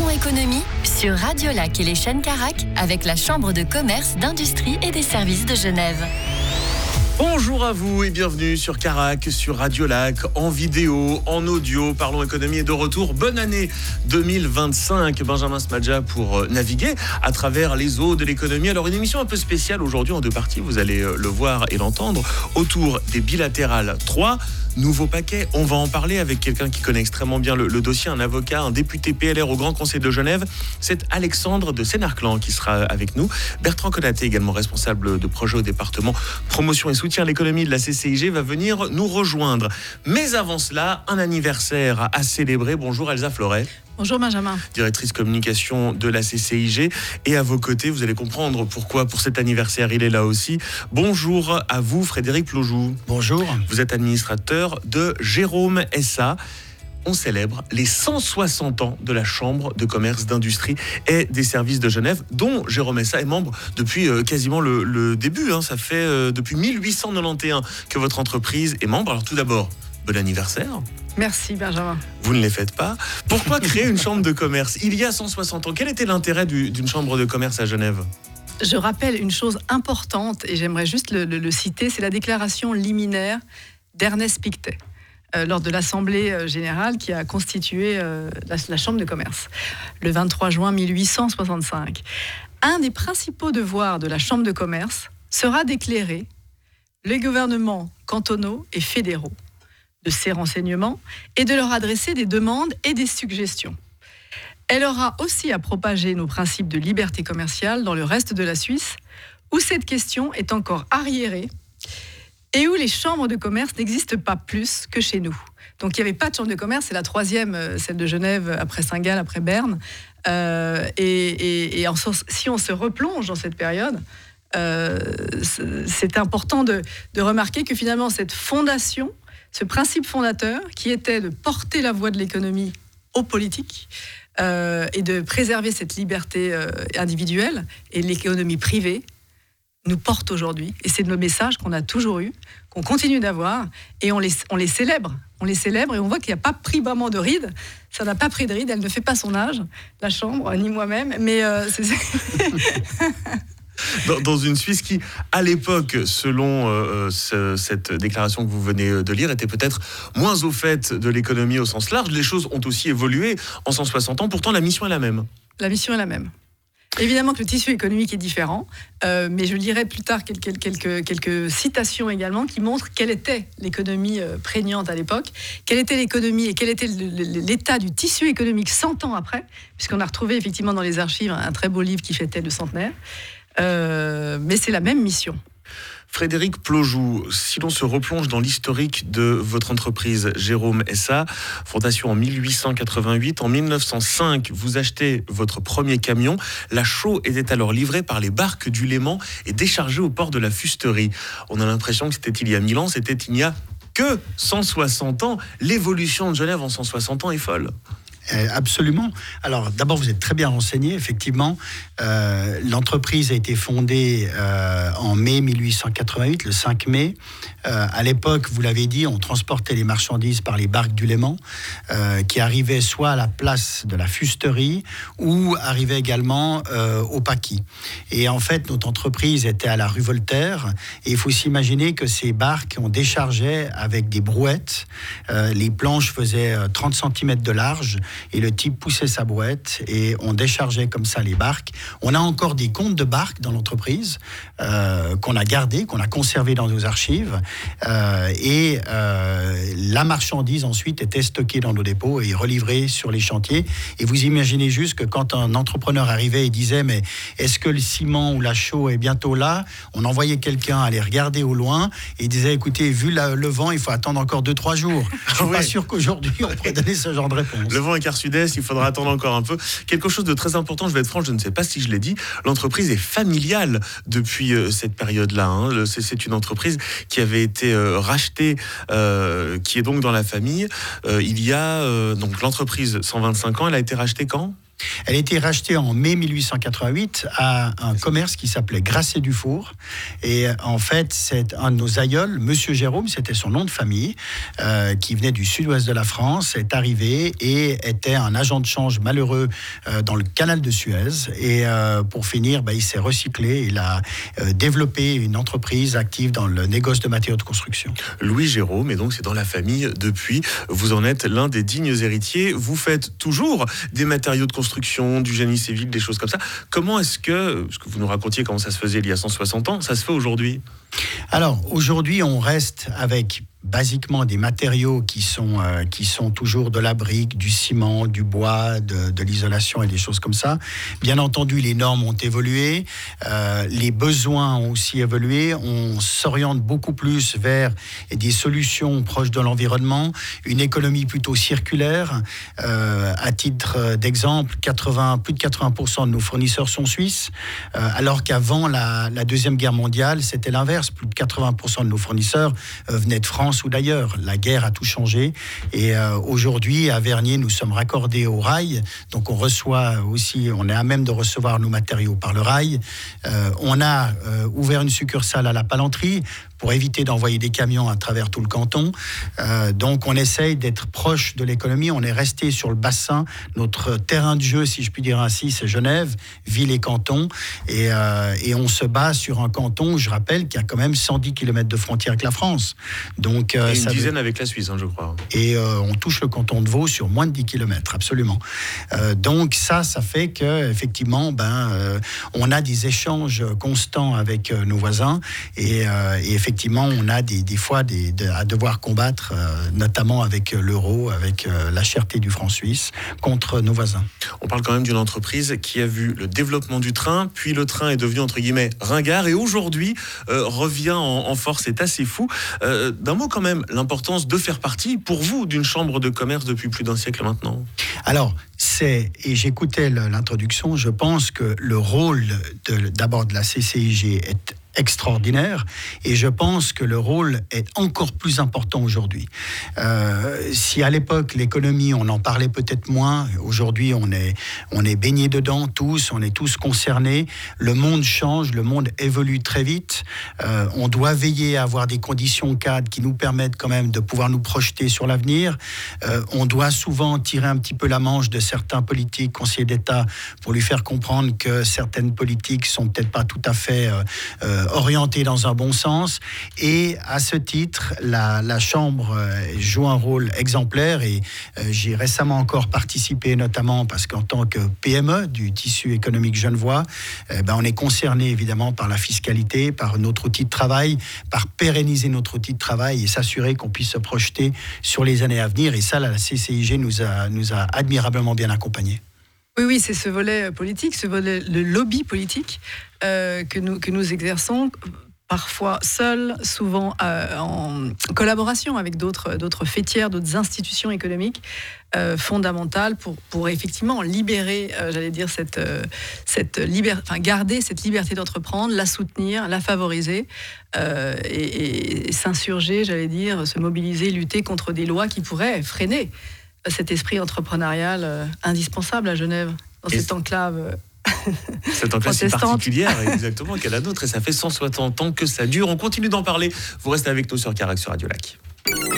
Parlons économie sur Radio Lac et les chaînes Carac avec la Chambre de commerce, d'industrie et des services de Genève. Bonjour à vous et bienvenue sur Carac, sur Radio Lac, en vidéo, en audio. Parlons économie est de retour. Bonne année 2025, Benjamin Smadja, pour naviguer à travers les eaux de l'économie. Alors une émission un peu spéciale aujourd'hui en deux parties, vous allez le voir et l'entendre, autour des bilatérales 3. Nouveau paquet, on va en parler avec quelqu'un qui connaît extrêmement bien le dossier, un avocat, un député PLR au Grand Conseil de Genève. C'est Alexandre de Sénarclan qui sera avec nous. Bertrand Konaté, également responsable de projet au département promotion et soutien à l'économie de la CCIG, va venir nous rejoindre. Mais avant cela, un anniversaire à célébrer. Bonjour Elsa Floret. Bonjour Benjamin. Directrice communication de la CCIG. Et à vos côtés, vous allez comprendre pourquoi pour cet anniversaire, il est là aussi. Bonjour à vous Frédéric Plojou. Bonjour. Vous êtes administrateur de Jérôme SA. On célèbre les 160 ans de la Chambre de commerce, d'industrie et des services de Genève, dont Jérôme SA est membre depuis quasiment le début. Ça fait depuis 1891 que votre entreprise est membre. Alors tout d'abord, bon anniversaire. Merci Benjamin. Vous ne les faites pas. Pourquoi créer une chambre de commerce il y a 160 ans? Quel était l'intérêt d'une chambre de commerce à Genève? Je rappelle une chose importante, et j'aimerais juste le citer, c'est la déclaration liminaire d'Ernest Pictet, lors de l'Assemblée générale qui a constitué la chambre de commerce, le 23 juin 1865. Un des principaux devoirs de la chambre de commerce sera d'éclairer les gouvernements cantonaux et fédéraux de ces renseignements et de leur adresser des demandes et des suggestions. Elle aura aussi à propager nos principes de liberté commerciale dans le reste de la Suisse, où cette question est encore arriérée et où les chambres de commerce n'existent pas plus que chez nous. Donc il n'y avait pas de chambre de commerce, c'est la troisième, celle de Genève, après Saint-Gall, après Berne. Si on se replonge dans cette période, c'est important de remarquer que finalement cette fondation, ce principe fondateur qui était de porter la voix de l'économie aux politiques et de préserver cette liberté individuelle et l'économie privée nous porte aujourd'hui. Et c'est le message qu'on a toujours eu, qu'on continue d'avoir, et on les célèbre. On les célèbre et on voit qu'il n'y a pas pris vraiment de ride. Ça n'a pas pris de ride, elle ne fait pas son âge, la chambre, ni moi-même, mais c'est... Dans une Suisse qui, à l'époque, selon cette déclaration que vous venez de lire, était peut-être moins au fait de l'économie au sens large. Les choses ont aussi évolué en 160 ans. Pourtant, la mission est la même. La mission est la même. Évidemment que le tissu économique est différent, mais je lirai plus tard quelques citations également qui montrent quelle était l'économie prégnante à l'époque, quelle était l'économie et quel était l'état du tissu économique 100 ans après, puisqu'on a retrouvé effectivement dans les archives un très beau livre qui fêtait le centenaire. Mais c'est la même mission. Frédéric Plojou, si l'on se replonge dans l'historique de votre entreprise Jérôme SA, fondation en 1888, en 1905, vous achetez votre premier camion. La chaux était alors livrée par les barques du Léman et déchargée au port de la Fusterie. On a l'impression que c'était il y a 1000 ans, c'était il n'y a que 160 ans. L'évolution de Genève en 160 ans est folle. Absolument. Alors d'abord, vous êtes très bien renseigné, effectivement. L'entreprise a été fondée en mai 1888, le 5 mai. À l'époque, vous l'avez dit, on transportait les marchandises par les barques du Léman, qui arrivaient soit à la place de la Fusterie ou arrivaient également au Paquis. Et en fait, notre entreprise était à la rue Voltaire. Et il faut s'imaginer que ces barques, on déchargeait avec des brouettes. Les planches faisaient 30 cm de large. Et le type poussait sa brouette et on déchargeait comme ça les barques. On a encore des comptes de barques dans l'entreprise qu'on a gardés, qu'on a conservés dans nos archives. La marchandise ensuite était stockée dans nos dépôts et relivrée sur les chantiers. Et vous imaginez juste que quand un entrepreneur arrivait et disait « mais est-ce que le ciment ou la chaux est bientôt là ?» On envoyait quelqu'un aller regarder au loin et il disait « écoutez, vu le vent, il faut attendre encore 2-3 jours. » Je ne suis pas sûr qu'aujourd'hui on pourrait donner ce genre de réponse. Le vent est quart sud-est, il faudra attendre encore un peu. Quelque chose de très important, je vais être franc, je ne sais pas si je l'ai dit, l'entreprise est familiale depuis cette période-là. C'est une entreprise qui avait été rachetée, qui est donc dans la famille. Il y a donc l'entreprise 125 ans, elle a été rachetée quand ? Elle a été rachetée en mai 1888 à un commerce qui s'appelait Grasset-Dufour. Et en fait, c'est un de nos aïeuls, Monsieur Jérôme, c'était son nom de famille, qui venait du sud-ouest de la France, est arrivé et était un agent de change malheureux dans le canal de Suez. Et pour finir, il s'est recyclé. Il a développé une entreprise active dans le négoce de matériaux de construction. Louis Jérôme, et donc c'est dans la famille depuis. Vous en êtes l'un des dignes héritiers. Vous faites toujours des matériaux de construction, du génie civil, des choses comme ça. Comment est-ce que, ce que vous nous racontiez, comment ça se faisait il y a 160 ans, ça se fait aujourd'hui ? Alors, aujourd'hui, on reste avec basiquement des matériaux qui sont toujours de la brique, du ciment, du bois, de l'isolation et des choses comme ça. Bien entendu, les normes ont évolué, les besoins ont aussi évolué. On s'oriente beaucoup plus vers des solutions proches de l'environnement, une économie plutôt circulaire. À titre d'exemple, plus de 80% de nos fournisseurs sont suisses, alors qu'avant la Deuxième Guerre mondiale, c'était l'inverse. Plus de 80% de nos fournisseurs venaient de France ou d'ailleurs. La guerre a tout changé et aujourd'hui à Vernier nous sommes raccordés au rail, donc on est à même de recevoir nos matériaux par le rail. On a ouvert une succursale à la Palanterie pour éviter d'envoyer des camions à travers tout le canton. Donc on essaye d'être proche de l'économie, on est resté sur le bassin. Notre terrain de jeu, si je puis dire ainsi, c'est Genève, ville et canton. Et on se base sur un canton, je rappelle, qui a quand même 110 km de frontière avec la France. Donc, et une dizaine avec la Suisse, je crois. Et on touche le canton de Vaud sur moins de 10 km, absolument. Donc ça fait qu'effectivement, on a des échanges constants avec nos voisins et effectivement, on a des fois à devoir combattre, notamment avec l'euro, avec la cherté du franc suisse, contre nos voisins. On parle quand même d'une entreprise qui a vu le développement du train, puis le train est devenu, entre guillemets, ringard, et aujourd'hui revient en force. C'est assez fou. D'un mot quand même, l'importance de faire partie, pour vous, d'une chambre de commerce depuis plus d'un siècle maintenant. Alors, et j'écoutais l'introduction, je pense que le rôle d'abord de la CCIG est extraordinaire et je pense que le rôle est encore plus important aujourd'hui. Si à l'époque l'économie on en parlait peut-être moins, aujourd'hui on est baigné dedans tous, on est tous concernés, le monde change, le monde évolue très vite, on doit veiller à avoir des conditions cadres qui nous permettent quand même de pouvoir nous projeter sur l'avenir, on doit souvent tirer un petit peu la manche de certains politiques, conseillers d'État, pour lui faire comprendre que certaines politiques sont peut-être pas tout à fait orientée dans un bon sens, et à ce titre la Chambre joue un rôle exemplaire et j'ai récemment encore participé, notamment parce qu'en tant que PME du tissu économique genevois, on est concerné évidemment par la fiscalité, par notre outil de travail, par pérenniser notre outil de travail et s'assurer qu'on puisse se projeter sur les années à venir, et ça la CCIG nous a admirablement bien accompagnés. Oui, c'est ce volet politique, ce volet, le lobby politique que nous exerçons, parfois seuls, souvent en collaboration avec d'autres faîtières, d'autres institutions économiques fondamentales pour effectivement libérer, garder cette liberté d'entreprendre, la soutenir, la favoriser et s'insurger, se mobiliser, lutter contre des lois qui pourraient freiner cet esprit entrepreneurial indispensable à Genève, dans cette enclave. Cette enclave si particulière, exactement, qu'est la nôtre, et ça fait 160 ans que ça dure. On continue d'en parler. Vous restez avec nous sur Carac, sur Radio Lac.